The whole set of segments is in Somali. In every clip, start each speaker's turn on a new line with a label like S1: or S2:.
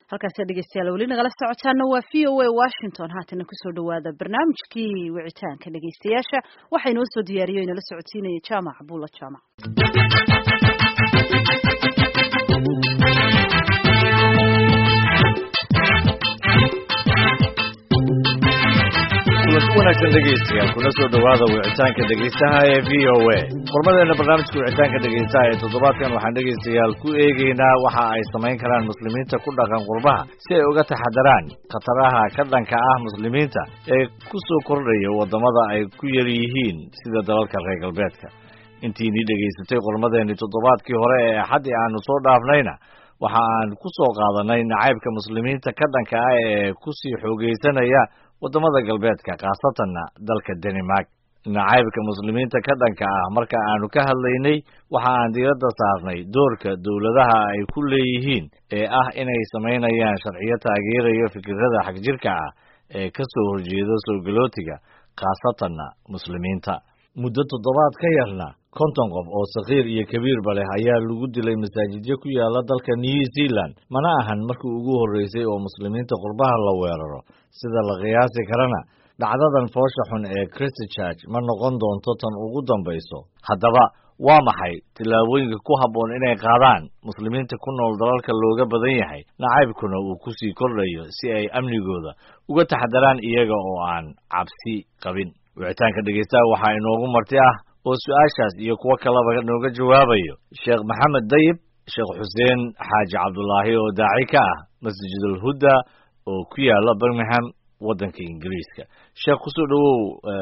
S1: halkaas dhegeystayaal weli nagala socotaana waa VOA Washington haatan ku soo dhawaada barnaamijkii wicitaanka dhegeystayaasha waxa inoo soo diyaariyay inala socodsiinaya Jaamac Abdulla Jaamac
S2: wanaagsan dhegeystayaal kuna soo dhawaada wicitaanka dhegeystaha ee VOA qormadeena barnaamijka wicitaanka dhegeystaha ee toddobaadkan waxaan dhegeystayaal ku eegeynaa waxa ay samayn karaan muslimiinta ku dhaqan qurbaha si ay uga taxadaraan khataraha ka dhanka ah muslimiinta ee ku soo kordhaya wadamada ay ku yar yihiin sida dalalka reer galbeedka intiinii dhegeysatay qormadeeni toddobaadkii hore ee axaddii aanu soo dhaafnayna waxa aan ku soo qaadanay nacaybka muslimiinta ka dhanka ah ee ku sii xoogeysanaya wadamada galbeedka khaasatanna dalka Denmark nacaybka muslimiinta ka dhanka ah marka aanu ka hadlaynay waxa aan diiradda saarnay doorka dawladaha ay ku leeyihiin ee ah inay sameynayaan sharciyo taageerayo fikirrada xagjirka ah ee ka soo horjeeda soo galootiga khaasatanna muslimiinta muddo toddobaad ka yarna 50 qof oo saqiir iyo kabiirba leh ayaa lagu dilay masaajidyo ku yaala dalka New Zealand mana ahan markii ugu horeysay oo muslimiinta qurbaha la weeraro sida la qiyaasi karana dhacdadan foosha xun ee Christchurch ma noqon doonto tan ugu dambayso haddaba waa maxay tilaabooyinka ku habboon inay qaadaan muslimiinta ku nool dalalka looga badan yahay nacaybkuna uu ku sii kordhayo si ay amnigooda uga taxadaraan iyaga oo aan cabsi qabin wicitaanka dhegeystaha waxaa inoogu marti ah oo su'aashaas iyo kuwa kaleba nooga jawaabayo Sheekh Maxamed Dayib Sheekh Xuseen Xaaji Cabdullaahi oo daaci ka ah Masjidul Huda oo ku yaala Birmingham wadanka Ingiriiska Sheekh ku soo dhawow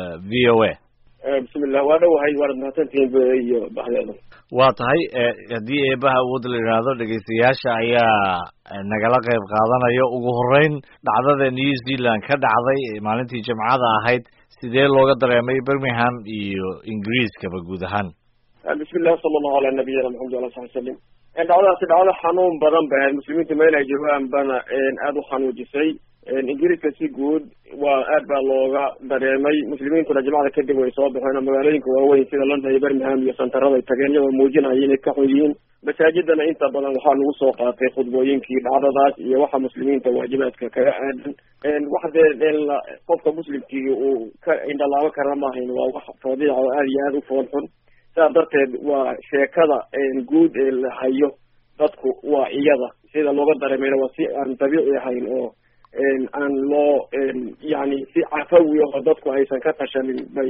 S2: VOA
S3: bismillah waa dhawahay warad mahadsantiin iyo baxdeeda
S2: waa tahay haddii eebaha awood la yiraahdo dhegeystayaasha ayaa nagala qayb qaadanayo ugu horeyn dhacdada New Zealand ka dhacday maalintii Jimcada ahayd sidee looga dareemay Birmingham iyo Ingiriiskaba guud ahaan
S3: bismillah sallallahu ala nabiyina muhammad wa alihi wasallam dhacdo xanuun badan baa muslimiinta meel ay joogaan bana aad u xanuujisay Ingiriiska si guud waa aad baa looga dareemay muslimiintuna jimcada kadib way soo baxeen magaalooyinka waaweyn sida London iyo Birmingham iyo santarada ay tageen iyagoo muujinaya inay ka xun yihiin masaajidana inta badan waxaa lagu soo qaatay khudbooyinkii dhacdadaas iyo waxa muslimiinta waajibaadka kaga aadan waxdee qofka muslimkii uu ka indhalaabo kara maahayn waa wax fadiic oo aad iyo aad u fool xun sidaa darteed waa sheekada guud ee la hayo dadku waa iyada sida looga dareemayna waa si aan dabiici ahayn oo aan loo yani si cafawi oo dadku aysan ka tashanin bay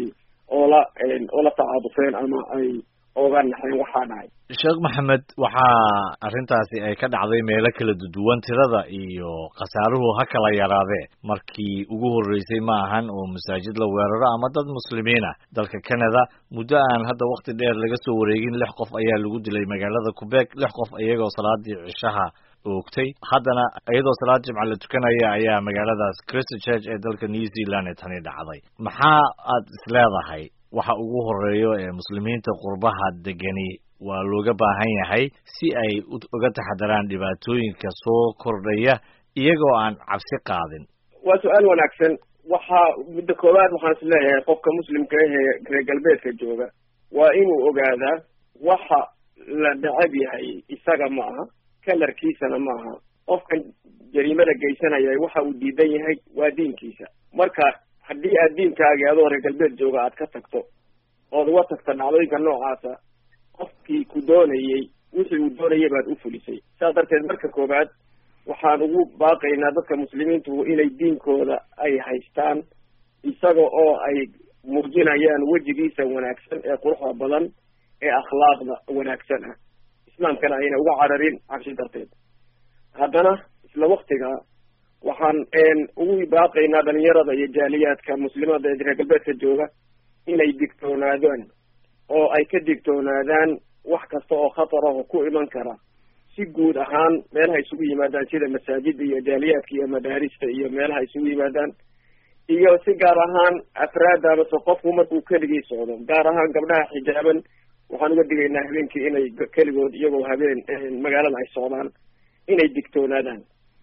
S3: oola tacaadufeen ama ay oga naxeen waxaa dhacay
S2: Sheekh Maxamed waxaa arrintaasi ay ka dhacday meelo kala duwan tirada iyo khasaaruhu ha kala yaraadee markii ugu horeysay ma ahan oo masaajid la weeraro ama dad muslimiin ah dalka Canada muddo aan hadda waqti dheer laga soo wareegin 6 qof ayaa lagu dilay magaalada Quebec 6 qof iyagoo salaadii cishaha oogtay haddana iyadoo salaad jimca la tukanaya ayaa magaaladaas Christchurch ee dalka New Zealand tani dhacday maxaa aad isleedahay waxa ugu horeeyo ee muslimiinta qurbaha degani waa looga baahan yahay si ay uga taxadaraan dhibaatooyinka soo kordhaya iyagoo aan cabsi qaadin
S3: waa su'aal wanaagsan waxa muddo koowaad waxaan isleeyahay qofka muslimka ah ee reer galbeedka jooga waa inuu ogaadaa waxa la dacab yahay isaga ma aha kalarkiisana ma aha qofkan jariimada geysanaya waxa uu diidan yahay waa diinkiisa marka haddii aad diinkaaga adoo reer galbeed jooga aad ka tagto ood uga tagto dhacdooyinka noocaasa qofkii ku doonayey wixii uu doonayay baad u fulisay saas darteed marka koowaad waxaan ugu baaqaynaa dadka muslimiintu inay diinkooda ay haystaan isaga oo ay muujinayaan wejigiisa wanaagsan ee quruxda badan ee akhlaaqda wanaagsan ah islaamkana ayna uga cararin cabsi darteed haddana isla waktiga waxaan ugu baaqaynaa dhalinyarada iyo jaaliyaadka muslimada ee reer galbeedka jooga inay digtoonaadaan oo ay ka digtoonaadaan wax kasta oo khatar ah oo ku iman kara si guud ahaan meelaha isugu yimaadaan sida masaajida iyo jaaliyaadka iyo madaarista iyo meelaha isugu yimaadaan iyo si gaar ahaan afraada amase qofku markuu keligii socdo gaar ahaan gabdhaha xijaaban waxaan uga digaynaa habeenkii inay keligood iyagoo habeen magaalada ay socdaan inay digtoonaadaan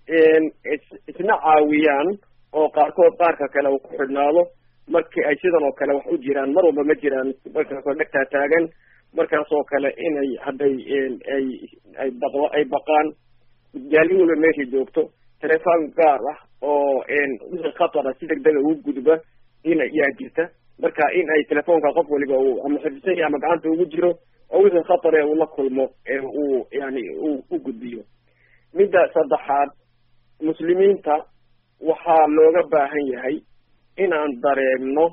S3: isna caawiyaan oo qaarkood qaarka kale uu ku xidhnaado markii ay sidan oo kale wax u jiraan mar walba ma jiraan markaasoo dhegtaa taagan markaas oo kale inay hadday ay baqaan jaali walba meeshay joogto telefoon gaar ah oo wixii khatara si degdega ugu gudba yaa jirta marka in ay telefoonka qof waliba uu ama xifdisan yahay ama gacanta ugu jiro oo wixii khatar uu la kulmo uu yani u gudbiyo. midda saddexaad, muslimiinta waxaa looga baahan yahay inaan dareemno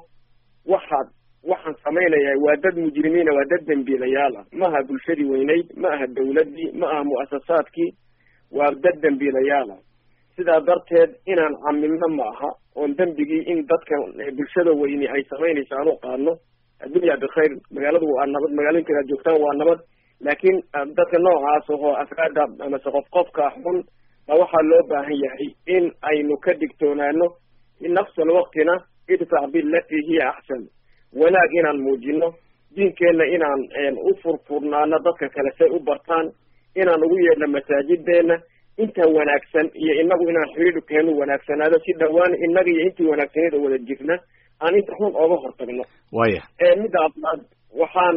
S3: waxaan samaynayaa waa dad mujrimiina, waa dad dembiilayaal ah, ma aha bulshadii weyneyd, ma aha dawladdii, ma aha mu'asasaadkii, waa dad dembiilayaal ah. sidaa darteed inaan camilno ma aha oon dembigii in dadka bulshada weyni ay samaynayso aan u qaadno. addunya bikhayr, magaaladu waa nabad, magaalooyinka aad joogtaan waa nabad, laakiin dadka noocaas oo afraada amase qofka xun ba waxaa loo baahan yahay in aynu ka digtoonaano in nafsa alwaqtina idfac billati hiya axsan, wanaag inaan muujino, diinkeenna inaan u furfurnaano dadka kale say u bartaan, inaan ugu yeedhno masaajideena inta wanaagsan iyo inagu inaan xiriirkeenu wanaagsanaado si dhawaan inaga iyo intii wanaagsaneed oo wada jirna aan inta xun ooga hortagno.
S2: waya
S3: midda afraad, waxaan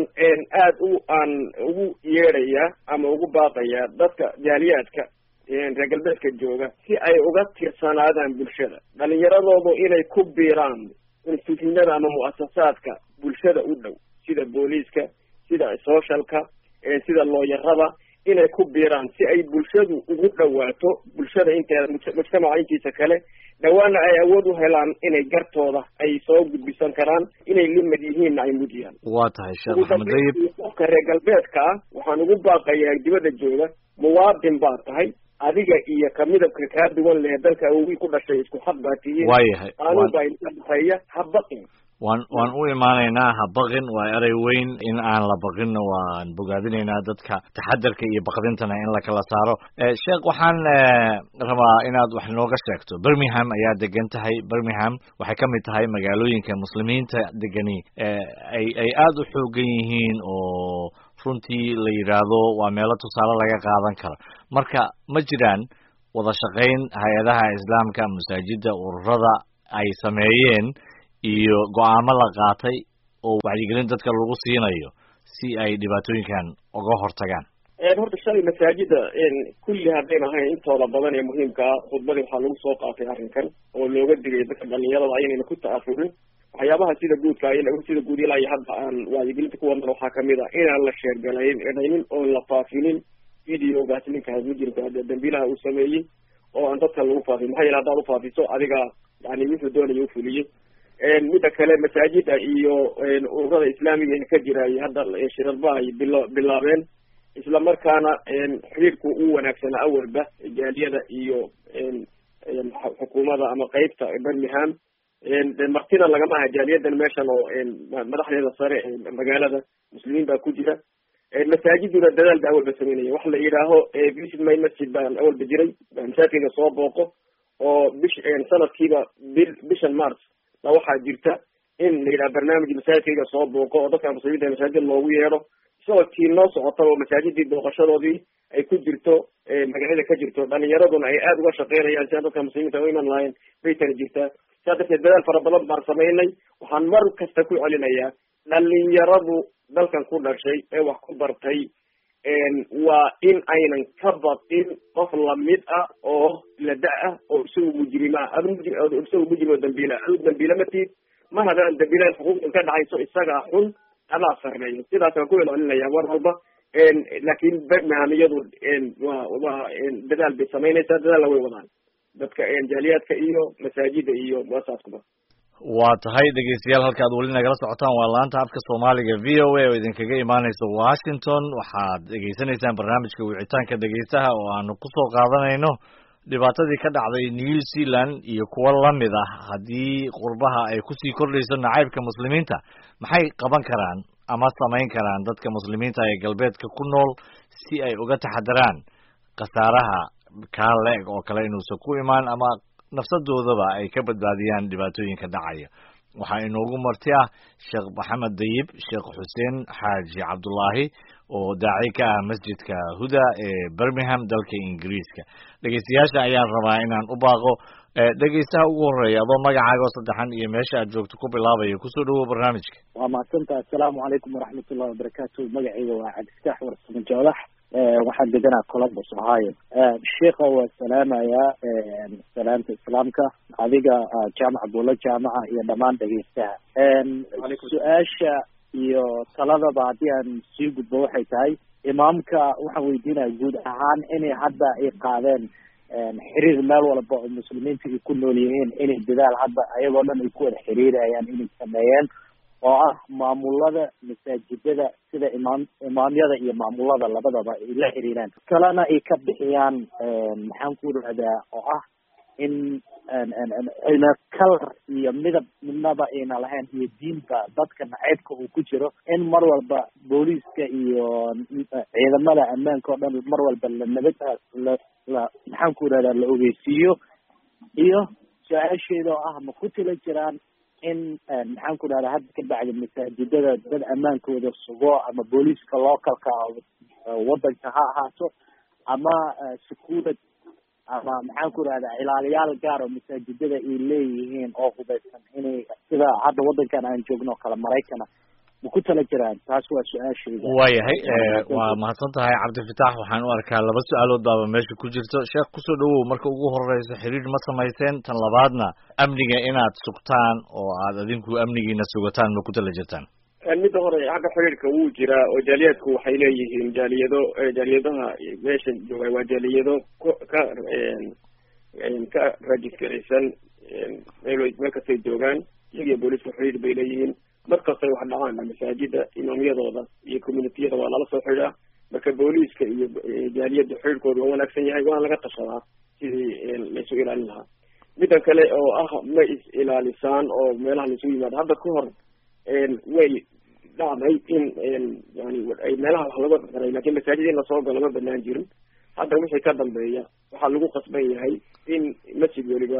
S3: aan ugu yeedhayaa ama ugu baaqayaa dadka jaaliyaadka reer galbeedka jooga si ay uga tirsanaadaan bulshada, dhalinyaradoodu inay ku biiraan institutionada ama mu'asasaadka bulshada u dhow sida booliiska, sida socialka, sida looyarada, inay ku biiraan si ay bulshadu ugu dhawaato bulshada inteeda mujtamaca intiisa kale, dhawaana ay awood u helaan inay gartooda ay soo gudbisan karaan, inay limad yihiinna ay mudiyaan.
S2: waa tahay sheekh maxamed dayib.
S3: qofka reer galbeedka ah waxaan ugu baaqayaa dibadda jooga, muwaadin baa tahay, adiga iyo ka midabka kaa duwan leh dalka awogii ku dhashay isku xad baa tihiin.
S2: waayahay
S3: qaanuun baa idinka dhexeeya, ha baqin.
S2: waan u imaanaynaa ha baqin, waa erey weyn. in aan la baqinna waan bogaadinaynaa dadka taxadarka iyo baqdintana in la kala saaro. sheekh waxaan rabaa inaad wax nooga sheegto, Birmingham ayaa degan tahay. Birmingham waxay ka mid tahay magaalooyinka muslimiinta degani ay aada u xoogan yihiin oo runtii la yidhaahdo waa meelo tusaale laga qaadan karo. marka ma jiraan wada shaqayn hay-adaha islaamka, masaajida, ururada ay sameeyeen iyo go-aamo la qaatay oo wacyigelin dadka lagu siinayo si ay dhibaatooyinkan uga hortagaan?
S3: horta shalay masaajida kulli haddayna ahayn intooda badan ee muhiimka ah, khudbadii waxaa lagu soo qaatay arrinkan oo looga digay dadka dhalinyarada aynayna ku ta'afurin waxyaabaha sida guudka sida guud ilaa iyo hadda aan wacyigelinta ku wadnan waxaa kamid ah inaan la sheergalaynin oon la faafinin videogaas ninka mujrimka dambiilaha uu sameeyey oo aan dadka lagu faafin. maxaa yeele haddaad ufaafiso adiga yani wuxuu doonaya ufuliyey. midda kale masaajida iyo ururada islaamiga ka jiraay hadda shirarba ay bilaabeen, isla markaana xiriirku u wanaagsanaa awalba jaaliyada iyo xukuumada ama qeybta Birmingham. martina lagama aha jaaliyadan meeshan oo madaxdeeda sare magaalada muslimiin baa ku jira. masaajiduna dadaal ba awalba sameynaya, waxa la yidhaaho visit my masjid baan awalba jiray, masaajidka soo booqo oo sanadkiiba bishan March waxaa jirta in la yidhaha barnaamij masaajidkayga soo booqo oo dadka muslimiinta masaajid loogu yeedho, isagoo tii noo socota oo masaajidii booqashadoodii ay ku jirto magacyada ka jirto, dhalinyaraduna ay aada uga shaqeynayaan si aan dadka muslimiinta u iman lahayn bay tana jirtaa. sidaa darteed dadaal fara badan baan samaynay. waxaan mar kasta ku celinayaa dhalinyaradu dalkan ku dhashay ee wax ku bartay waa in aynan ka baqin qof lamid ah oo lada ah oo isagu mujrima isagu mujrim oo dambiila dambiila matid ma hadaan dambiilaan xuquuqda ka dhacayso isaga xun adaa sarreeyo. sidaasaan ku celcelinaya war walba. laakiin Birmingham iyadu waa dadaal bay samaynaysaa, dadaalla way wadaan dadka jaaliyaadka iyo masaajida iyo muasaaskuba.
S2: waa tahay dhegeystayaal, halka aad weli nagala socotaan waa laanta afka Soomaaliga VOA oo idinkaga imaaneysa Washington. waxaad dhegeysanaysaan barnaamijka wicitaanka dhegeystaha oo aanu ku soo qaadanayno dhibaatadii ka dhacday New Zealand iyo kuwa lamid ah. haddii qurbaha ay kusii kordhayso nacaybka muslimiinta, maxay qaban karaan ama samayn karaan dadka muslimiinta ee galbeedka ku nool si ay uga taxadaraan khasaaraha kaa leeg oo kale inuusan ku imaan ama nafsadoodaba ay ka badbaadiyaan dhibaatooyinka dhacaya? waxaa inoogu marti ah sheekh maxamed dayib, sheekh xuseen xaaji cabdullaahi oo daaci ka ah masjidka Huda ee Birmingham dalka Ingiriiska. dhegeystayaasha ayaan rabaa inaan u baaqo. dhegeystaha ugu horeeya adoo magacaaga oo saddexan iyo meesha aad joogto ku bilaabayo, kusoo dhawow barnaamijka.
S4: waa mahadsantaha. assalaamu calaykum waraxmatullahi wabarakaatu. magacayga waa cabdifataax warsamo joolax, waxaan deganaa Columbus Ohio. Sheekha waa salaamaya salaamta islaamka adiga jaamaca Buulo jaamaca iyo dhamaan dhageystaha. Su'aasha iyo taladaba haddii aan sii gudbo waxay tahay imaamka waxaan weydiinaya guud ahaan inay hadda ay qaadeen xiriir meel walba oo muslimiinta ay ku nool yihiin inay dadaal hadda ayagoo dhan ay ku wada xiriirayaan inay sameeyeen oo ah maamulada masaajidada sida imaamyada iyo maamulada labadaba ay la xiriiraan kalena ay ka bixiyaan maxaan ku radaa oo ah in ayna kalar iyo midab midnaba ayna lahayn iyo diinta dadka naceybka uu ku jiro in mar walba booliiska iyo ciidamada ammaanka oo dhan mar walba maxaan ku radaa la ogeysiiyo iyo su-aasheeda oo ah ma ku tila jiraan in maxaan ku dhahdaa hadda ka bacdi masaajidada dad ammaankooda sugo ama booliiska localka wadanka ha ahaato ama security ama maxaan ku dhahdaa ilaaliyaal gaar oo masaajidada ay leeyihiin oo hubeysan inay sida hadda wadankan aan joogno oo kale Maraykana ma ku tala jiraan taas waa su-aashayda.
S2: waayahay waa mahadsan tahay cabdifitaax waxaan u arkaa laba su-aalood baaba meesha ku jirto sheekh kusoo dhawow marka ugu horeysa xiriir ma samayseen tan labaadna amniga inaad sugtaan oo aad adinku amnigiina sugataan ma ku tala jirtaan.
S3: midda hore xagga xiriirka wuu jiraa oo jaaliyadku waxay leeyihiin jaaliyadaha meesha jooga waa jaaliyado ka rajiskaraysan meel kastay joogaan iyagiyo booliiska xiriir bay leeyihiin markastay wax dhacaan masaajida imaamyadooda iyo communitiyada waa lala soo xidhaa marka booliiska iyo jaaliyada xiriirkooda waa wanaagsan yahay waana laga tashadaa sidii laysu ilaalin lahaa. middan kale oo ah ma is ilaalisaan oo meelaha laysugu yimaado hadda ka hor way dhacday in yani ay meelaha wax laga daray laakiin masaajid in lasoo galo ma banaan jirin. hadda wixii ka dambeeya waxaa lagu qasban yahay in masjid weliba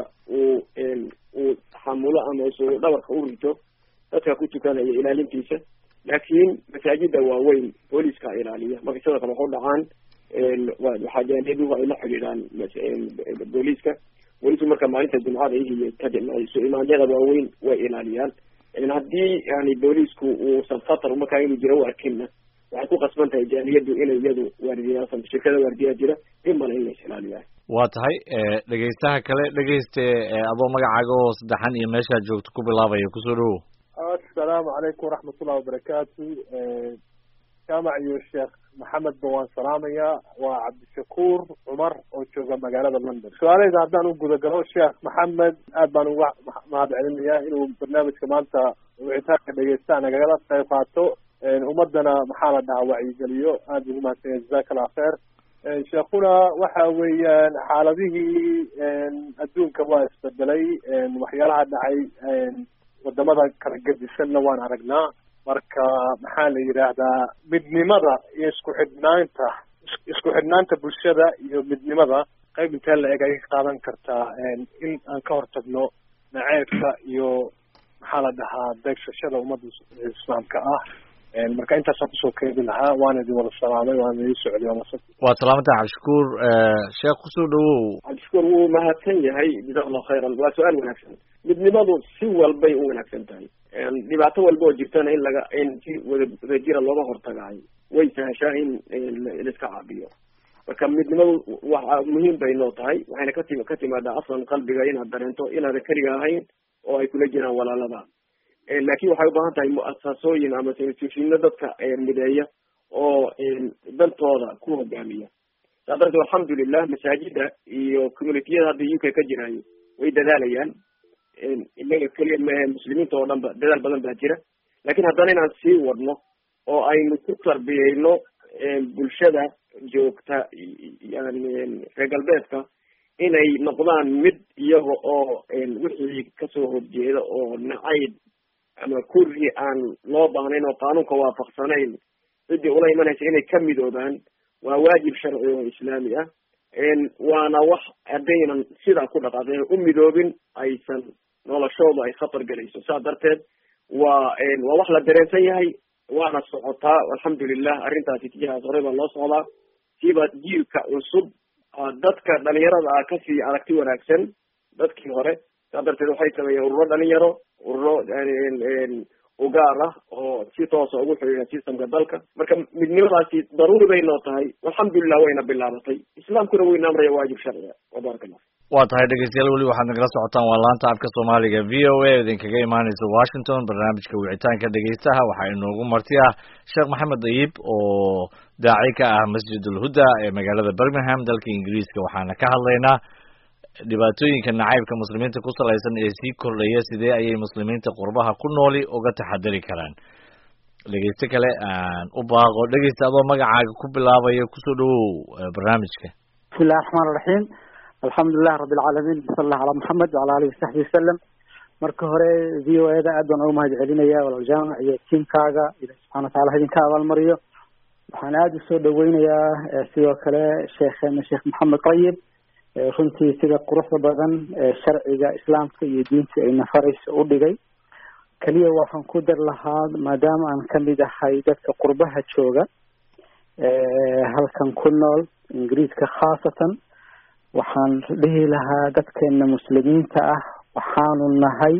S3: uu xamulo ama isu dhabarka u rito dadka ku tukanaya ilaalintiisa laakiin masaajida waaweyn booliiska ilaaliya marka sidoo kale waxu dhacaan waxaa jaaliyadu ay la xidhiidhaan booliiska marka maalinta jumcada iyo imaamyada waaweyn way ilaaliyaan haddii yani booliisku uusan khatar markaa inuu jiro u arkinna waxay ku qasban tahay jaaliyadu inay iyadu waardiyaa shirkada waardiyaa jira imana in lays ilaaliyaan.
S2: waa tahay dhegeystaha kale dhegeyste adoo magacaaga oo saddexan iyo meeshaad joogto ku bilaabaya kusoo dhawow.
S5: السلام عليكم ورحمة الله وبركاته. جامع يو الشيخ محمد بوان سلامية وعبد الشكور عمر وشوغا مقالة لندن. سؤالي إذا عدنا نقول قالوا الشيخ محمد أدبان ما هذا علمية إنه برنامج كمان وعتاق اللي يستعنا قالت سيقاتو ومدنا محالة دعوة عيجاليو هذه ما سيجزاك الله خير. شيخنا وحاويا حالته الدون كواس بدلي وحيالها دعي wadamada kala gedisanna waan aragnaa marka maxaa la yidhaahdaa midnimada iyo isku xidhnaanta bulshada iyo midnimada qayb intee la eg ay ka qaadan kartaa in aan ka hortagno naceebka iyo maxaa la dhahaa beegsashada ummadda islaamka ah marka intaasaan kusoo keedi lahaa waana idin wada salaamay waana idin socday
S2: waa salaamata cabdishakuur sheekh kusoo dhawow.
S3: cabdishakuur wuu mahadsan yahay jazaak allahu khayran waa su-aal wanaagsan. midnimadu si walbay u wanaagsan tahay dhibaato walba oo jirtana in si wadajira looga hortagaayo way sahashaa in laiska caabiyo marka midnimadu waxa muhiim bay noo tahay waxayna ka timaadaa aslan qalbiga inaad dareento inaadan keliga ahayn oo ay kula jiraan walaalada laakiin waxay u baahan tahay muasasooyin ama institutionno dadka mideeya oo dantooda ku hogaamiya. saa darteed alxamdulilah masaajida iyo communitiyada hadda UK ka jiraayo way dadaalayaan inaga keliya maahe muslimiinta oo dhan ba dadaal badan baa jira laakiin haddana inaan sii wadno oo aynu ku tarbiyeyno bulshada joogta yani reer galbeedka inay noqdaan mid iyaga oo wixii kasoo horjeeda oo nacayb ama kurri aan loo baahnayn oo qaanuunka waafaqsanayn ciddii ula imanaysa inay ka midoobaan waa waajib sharci oo islaami ah waana wax haddaynan sidaa ku dhaqaaqeen u midoobin aysan noloshooda ay khatar gelayso. saa darteed waa wax la dareensan yahay waana socotaa alxamdulilah arrintaasi tijahaas horey baa loo socdaa siiba jiilka cusub dadka dhalinyarada ah kasii aragti wanaagsan dadkii hore. saa darteed waxay sameeyeen ururo dhalinyaro ururo u gaar ah oo si toosa ugu xidhiidha systemka dalka. marka midnimadaasi daruuri bay noo tahay, alxamdulilah wayna bilaabatay, islaamkuna wayna amraya waajib sharciga. wabaarakallah.
S2: waa tahay dhegeystayaal, weli waxaad nagala socotaan waa laanta afka soomaaliga v o a idinkaga imaaneysa Washington. barnaamijka wicitaanka dhegeystaha waxaa inoogu marti ah Sheekh Maxamed Dayib oo daaci ka ah Masjidul Huda ee magaalada Birmingham dalka Ingiriiska. waxaana ka hadlaynaa dhibaatooyinka nacaybka muslimiinta ku salaysan ee sii kordhaya, sidee ayay muslimiinta qurbaha ku nooli uga taxadari karaan. dhegeyste kale aan u baaqo. dhegeysta adoo magacaaga ku bilaabayo kusoo dhawow barnaamijka.
S6: bismillahi raxmaan raxiim, alxamdulilah rabbi alcaalamiin, sal allah calaa maxamed wala alihi wasaxbi wasalam. marka hore v o a da aad baan uga mahad celinaya walaal jaamac iyo tiimkaaga, ilahi subxana wataala ha idinka abaalmariyo. waxaan aada usoo dhaweynayaa sidoo kale sheekheena sheekh maxamed Dayib, runtii sida quruxda badan sharciga islaamka iyo diinta ay nafaraysa u dhigay. keliya waxaan ku dar lahaa, maadaama aan kamid ahay dadka qurbaha jooga halkan ku nool ingiriiska khaasatan, waxaan dhihi lahaa dadkeena muslimiinta ah waxaanu nahay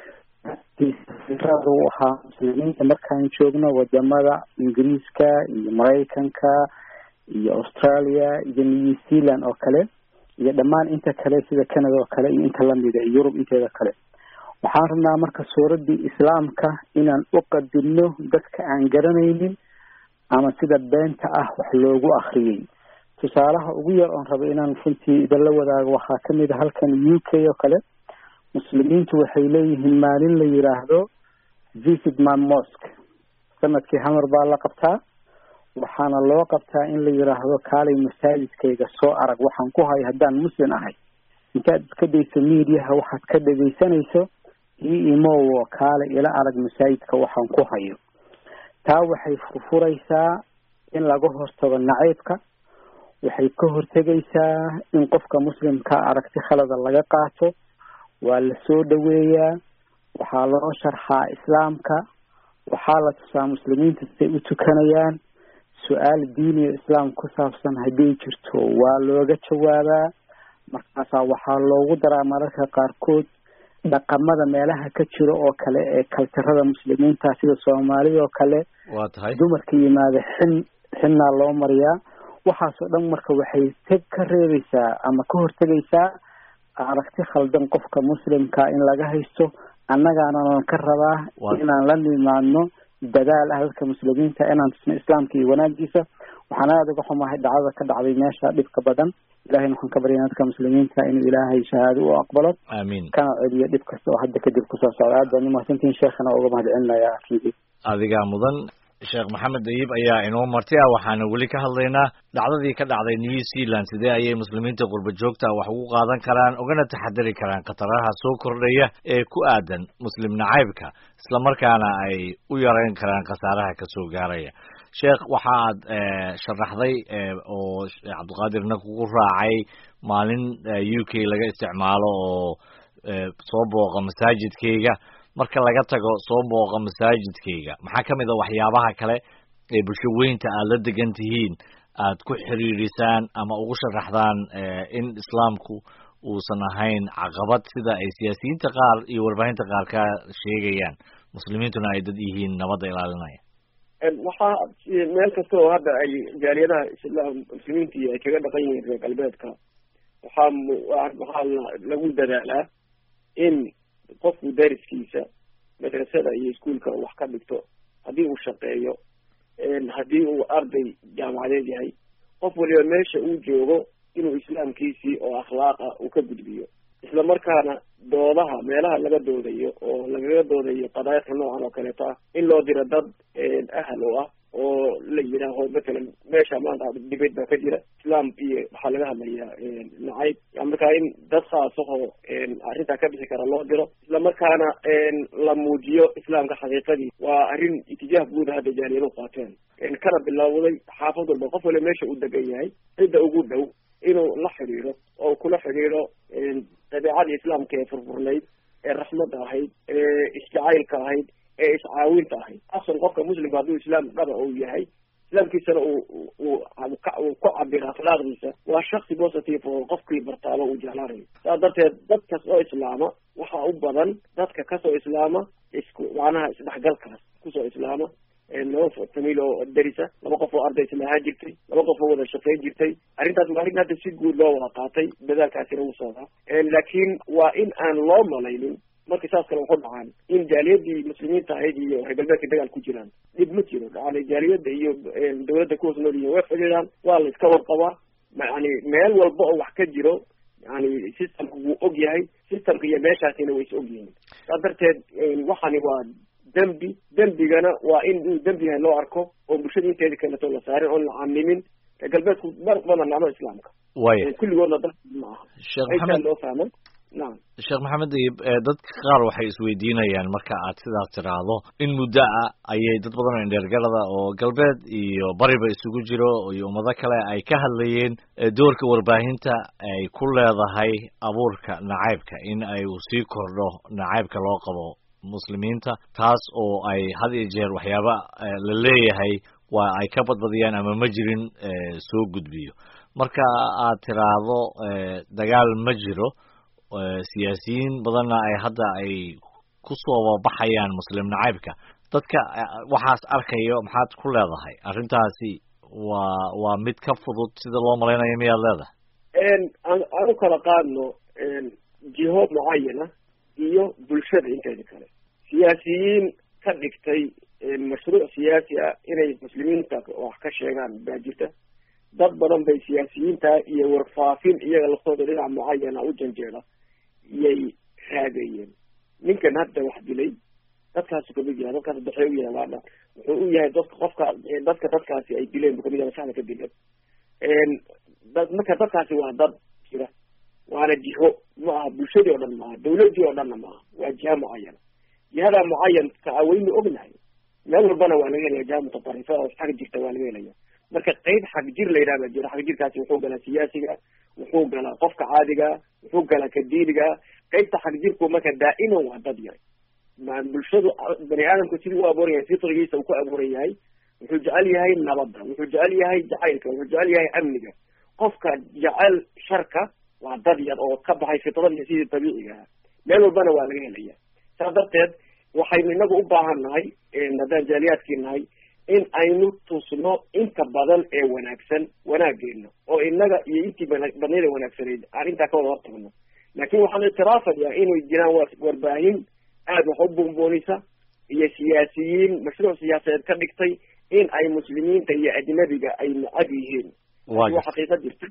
S6: u ahaa muslimiinta markaan joogno wadamada ingiriiska iyo maraykanka iyo australia iyo new zealand oo kale iyo dhammaan inta kale sida canada oo kale iyo inta lamida iyo yurub inteeda kale. waxaan rabnaa marka suuradii islaamka inaan u qadino dadka aan garanaynin ama sida beenta ah wax loogu akriyay. tusaalaha ugu yar oon rabo inaan runtii idinla wadaago waxaa kamid a halkan UK oo kale, muslimiintu waxay leeyihiin maalin la yiraahdo visit my mosque. sanadkii hamar baa la qabtaa, waxaana loo qabtaa in la yiraahdo kaalay masaajidkayga soo arag waxaan ku hayo haddaan muslim ahay. intaad iska dayso miidiyaha waxaad ka dhegaysanayso imow kaale ila arag masaajidka waxaan ku hayo. taa waxay furfuraysaa in laga hortago nacaybka, waxay ka hortegaysaa in qofka muslimka aragti khalada laga qaato. waa la soo dhaweeyaa, waxaa loo sharxaa islaamka, waxaa la tusaa muslimiinta siday u tukanayaan. su-aal diiniya islaam ku saabsan haddii jirto waa looga jawaabaa. markaasaa waxaa loogu daraa mararka qaarkood dhaqamada meelaha ka jiro oo kale ee kaltarada muslimiinta sida soomaalida oo kale.
S2: waa tahay
S6: dumarka yimaada xinnaa loo mariyaa. waxaasoo dhan marka waxay ka reebaysaa ama ka hortegaysaa aragti khaldan qofka muslimka in laga haysto. annagaana ka rabaa inaan la nimaadno dadaal ah dadka muslimiinta inaan tusno islaamka iyo wanaagiisa. waxaan aada uga xumahay dhacdada ka dhacday meesha dhibka badan. ilahayna waxaan ka baryaynaa dadka muslimiinta inuu ilaahay shahaado u aqbalo,
S2: amiin,
S6: kana celiyo dhib kasta oo hadda kadib kusoo socda. aad baan umahadsantihiin sheekhana uga mahad celinayaa runtii.
S2: adigaa mudan. sheekh maxamed Dayib ayaa inoo marti ah. waxaana weli ka hadlaynaa dhacdadii ka dhacday New Zealand. sidee ayay muslimiinta qurba joogta wax ugu qaadan karaan ugana taxadari karaan khataraha soo kordhaya ee ku aadan muslim nacaybka, isla markaana ay u yareyn karaan khasaaraha kasoo gaaraya. sheekh, waxaad sharaxday oo cabdiqaadirna kugu raacay maalin UK laga isticmaalo oo soo booqa masaajidkayga. marka laga tago soo booqa masaajidkayga, maxaa kamid a waxyaabaha kale ee bulsho weynta aad la degan tihiin aad ku xiriirisaan ama ugu sharaxdaan in islaamku uusan ahayn caqabad sida ay siyaasiyiinta qaar iyo warbaahinta qaar ka sheegayaan, muslimiintuna ay dad yihiin nabadda ilaalinaya?
S3: waxaa meel kasta oo hadda ay jaaliyadaha muslimiintii ay kaga dhaqan yihiin reer galbeedka, waxaa lagu dadaalaa in qofku dariskiisa madrasada iyo iskuolka wax ka dhigto, haddii uu shaqeeyo, haddii uu arday jaamacadeed yahay, qof waliba meesha uu joogo inuu islaamkiisii oo akhlaaqa uu ka gudbiyo. isla markaana doodaha meelaha laga doodayo oo lagaga doodayo qadaayadka noocan oo kaleeto ah in loo diro dad ahal u ah oo la yidhaaho matalan meesha maanta dibate baa ka jira islaam iyo waxaa laga hadlayaa nacayb, markaa in dad khaasahoo arrintaa ka bixi kara loo diro, isla markaana la muujiyo islaamka xaqiiqadii. waa arrin itijaah guuda hadda jaaliyadu qaateen, kana bilowday xaafad walba qof waliba meesha uu degan yahay cidda ugu dhow inuu la xidhiidho oo kula xidhiidho dabeecadii islaamka ee furfurnayd, ee raxmadda ahayd, ee isjacaylka ahayd, ee iscaawinta ahayd. asal qofka muslimka hadduu islaam dhaba uu yahay, islaamkiisana uu ku cabiro akhlaaqdiisa, waa shaksi positive oo qofkii bartaaba uu jeclaanayo. saas darteed dad kas oo islaama waxa u badan dadka kasoo islaama macnaha isdhexgalkaas kusoo islaama laba famil oo darisa, laba qof oo arday isla ahaan jirtay, laba qof oo wada shaqayn jirtay. arrintaas waa arrin hadda si guud loo wada qaatay, dadaalkaasina wuu socdaa. laakiin waa in aan loo malaynin markii saas kale waxu dhacaan in jaaliyadii muslimiinta ahayd iyo reer galbeedka dagaal ku jiraan. dhib ma jiro, yani jaaliyadda iyo dawladda ku hoos nool yihiin way fadhiyaan, waa la iska warqabaa. yani meel walba oo wax ka jiro yani systemka wuu og yahay, systemka iyo meeshaasina way is og yihiin. saas darteed waxani waa dembigana waa in uu dembi yahay loo arko oo bulshada inteeda kaleto la saarin oon la camimin. galbeedku mar badan nacmo islaamka
S2: waya
S3: kulligoodna dad ma aha.
S2: sheekh maxamed
S3: loo fahmo. nacam
S2: sheekh maxamed dadka qaar waxay isweydiinayaan marka aad sidaas tiraahdo in muddo ah ayay dad badan oo indheergalada oo galbeed iyo bariba isugu jiro iyo ummado kale ay ka hadlayeen doorka warbaahinta ay ku leedahay abuurka nacaybka in ay sii kordho nacaybka loo qabo muslimiinta, taas oo ay had iyo jeer waxyaaba la leeyahay waa ay ka badbadiyaan ama ma jirin soo gudbiyo. marka aad tiraahdo dagaal ma jiro, siyaasiyiin badanna ay hadda ay ku soo baxayaan muslim nacaybka, dadka waxaas arkayo maxaad ku leedahay? arrintaasi waa mid ka fudud sida loo malaynayo miyaad leedahay?
S3: aan u kala qaadno jiho mucayana iyo bulshada inteeda kale. siyaasiyiin ka dhigtay mashruuc siyaasi ah inay muslimiinta wax ka sheegaan baa jirta. dad badan bay siyaasiyiinta iyo warfaafin iyaga laftooda dhinac mucayana u janjeeda iyay raadayeen. ninkan hadda wax dilay dadkaasu kamid yahay, dadkaas daxee u yahay waadha wuxuu u yahay dadkaasi ay dileen bu kamid yahay, masaxda ka dileen. marka dadkaasi waa dad jira, waana jiho ma aha bulshadii oo dhan maaha, dawladii oo dhanna maaha, waa jiha mucayana. jihadaa mucayanka waynu ognahay, meel walbana waa laga helaya jiha mutatarrifa oo xag jirta waa laga helaya. marka qayb xag jir la yidhaha baa jira. xag jirkaasi wuxuu galaa siyaasiga, wuxuu galaa qofka caadiga, wuxuu galaa ka diiniga. qaybta xag jirku marka daa'iman waa dad yar. bulshadu bani aadamku sidii u abuuran yahay, fitrigiisa uu ku abuuran yahay, wuxuu jecel yahay nabadda, wuxuu jecel yahay jacaylka, wuxuu jecel yahay amniga. qofka jecel sharka waa dad yar oo ka baxay fitradii sidii dabiiciga ah. meel walbana waa laga helaya. saas darteed waxaynu inagu u baahan nahay haddaan jaaliyaadkii nahay in aynu tusno inta badan ee wanaagsan wanaageena, oo inaga iyo intii badnayda wanaagsanayd aan intaa ka wada hortagno. laakiin waxaan ictiraafayaa inay jiraan warbaahin aad wax u buunbuunisa iyo siyaasiyiin mashruuc siyaasadeed ka dhigtay in ay muslimiinta iyo ajnabiga ay necab yihiin. waa xaqiiqa jirta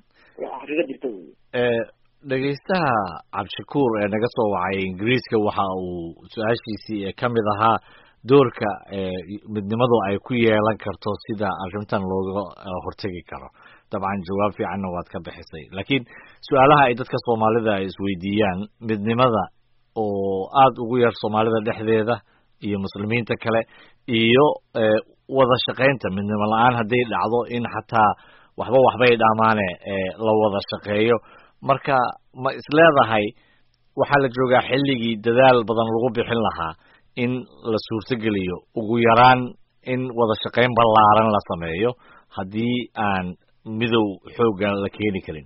S3: wey.
S2: dhegaystaha cabdishakuur ee naga soo wacay ingiriiska waxa uu su-aashiisii ka mid ahaa doorka midnimadu ay ku yeelan karto sida arrintan looga hortegi karo. dabcan jawaab fiicanna waad ka bixisay, laakiin su-aalaha ay dadka soomaalida ay isweydiiyaan midnimada oo aada ugu yar soomaalida dhexdeeda iyo muslimiinta kale iyo wada shaqaynta. midnimo la-aan hadday dhacdo in xataa waxbay dhamaane la wada shaqeeyo. marka ma isleedahay waxaa la joogaa xilligii dadaal badan lagu bixin lahaa in la suurtogeliyo ugu yaraan in wada shaqayn ballaaran la sameeyo haddii aan midow xooga la keeni karin?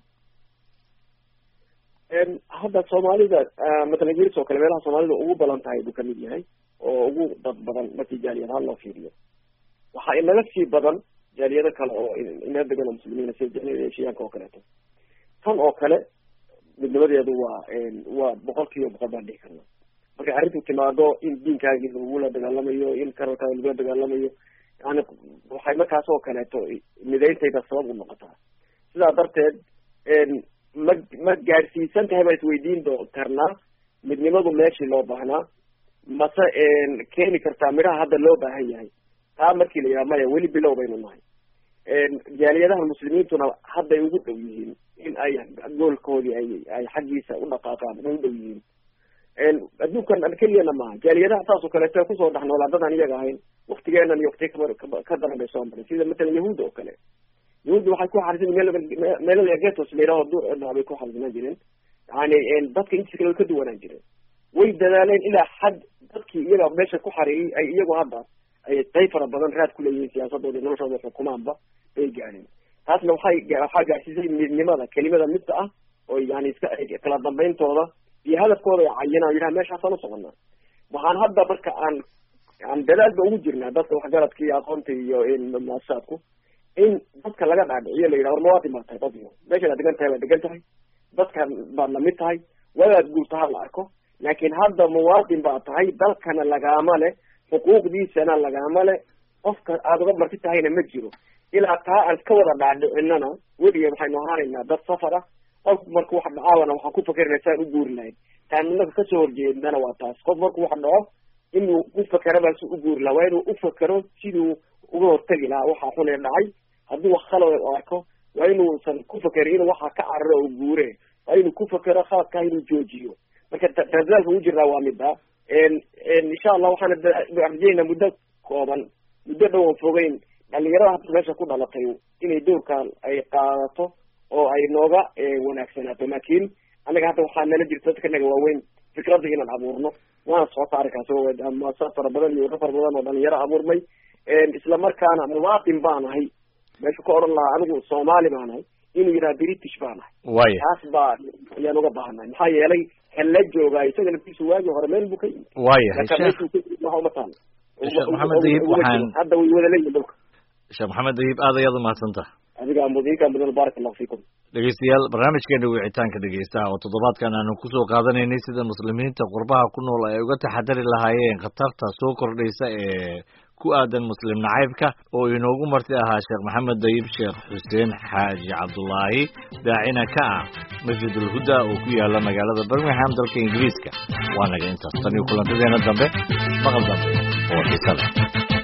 S3: hadda soomaalida matalan ingiriis oo kale meelaha soomaalida ugu badan tahay buu kamid yahay oo ugu dad badan markii jaaliyad ahaan loo fiiriyo. waxaa inaga sii badan jaaliyado kale oo ina degan oo muslimiina sida jaaliyada eshiyaanka oo kaleeto. tan oo kale midnimadeedu waa 100% baan dhihi karna. markay arrintu timaado in diinkaagii lagula dagaalamayo, in karalkaaga lagula dagaalamayo, yani waxay markaas oo kaleeto midayntayda sabab u noqotaa. sidaa darteed ma gaadhsiisan tahay baan isweydiin karnaa midnimadu meeshii loo baahnaa, mase keeni kartaa midhaha hadda loo baahan yahay. taa markii la yidhaha maya, weli bilow baynu nahay. jaaliyadaha muslimiintuna hadday ugu dhow yihiin in ay goolkoodii ay xaggiisa u dhaqaaqaan, way u dhow yihiin. adduunkan keliyana maaha, jaaliyadaha saas oo kaleeto kusoo dhex noolaa dadaan iyaga ahayn waktigeenan iyo wakti ka daran bay soo maray. sida matalan yahuudda oo kale. yahuudda waxay ku xarisan meelada getos la yidhaho duur edna bay ku xarisanaan jireen. yani dadka intiisa kale way ka duwanaan jireen. way dadaaleen ilaa xad dadkii iyaga meesha ku xareeyey ay iyagu hadda ay qayb fara badan raad ku leeyihiin siyaasadooda noloshooda xukumaanba bay gaadheen. taasna waxaa gaadhsiisay midnimada kelimada midka ah oo yani kala dambeyntooda iyo hadafkooda ay cayinaan yidhaha meeshaasaan usoconaa waxaan hadda marka aan dadaalba ugu jirnaa dadka waxgaradka iyo aqoonta iyo muasasaadku in dadka laga dhaadhiciyo la yidhaha war muwaadin baa tahay dadyo meeshaad degan tahay waa degan tahay dadkan baad lamid tahay wadaad guurta ha la arko laakiin hadda muwaadin baa tahay dalkana lagaama le xuquuqdiisana lagaama le qofka aada uga marti tahayna ma jiro ilaa taa aan iska wada dhaadhicinana weligeed waxaynu ahaanaynaa dad safar ah qofku marku wax dhacaabana waxaan ku fakerina saan u guuri lahayn taan inaga kasoo horjeednana waa taas qof marku wax dhaco inuu u fakerabaa si u guuri lahaa waa inuu u fakero siduu uga hortegi lahaa waxaa xunee dhacay haddii wax khalad u arko waa inuusan ku fakerin inuu waxaa ka cararo oo guure waa inuu ku fakero khaladkaa inuu joojiyo marka dadaalka ugu jirnaa waa mida insha allah waxaana rajeynaa muddo kooban muddo dhowan fogeyn dhalinyarada hadda meesha ku dhalatay inay doorkan ay qaadato oo ay nooga wanaagsanaato laakiin anaga hadda waxaa nala jirta dadka naga waaweyn fikradda inaan abuurno waana socota arrinkaas muasasaad fara badan iyo fara badan oo dhalinyaro abuurmay isla markaana muwaadin baan ahay meesha ka odhan lahaa anigu soomaali baan ahay inuu yidhaha british baan ahay
S2: waya
S3: taas baa ayaan uga baahanay maxaa yeelay hala joogaa isaga naftiisu waagii hore meel buu ka yimid
S2: waayahay
S3: waxa uma taalo
S2: sheekh maxamed dayib waxaan
S3: hadda way wada leeyihin dhulka
S2: sheekh maxamed dayib aad ayaad umahadsantaha
S3: adiga mudinka mudan baarak allahu fiikum
S2: dhegeystayaal barnaamijkeena wicitaanka dhegeystaha oo toddobaadkan aanu kusoo qaadanaynay sida muslimiinta qurbaha ku nool ay uga taxadari lahaayeen khatarta soo kordhaysa ee ku aadan muslim nacaybka oo inoogu marti ahaa sheekh maxamed dayib sheekh xuseen xaaji cabdullaahi daacina ka ah masjidul huda oo ku yaala magaalada birmingham dalka ingiriiska waa naga intaas tan iyo kulantadeena dambe maqal dambe oo xiisa leh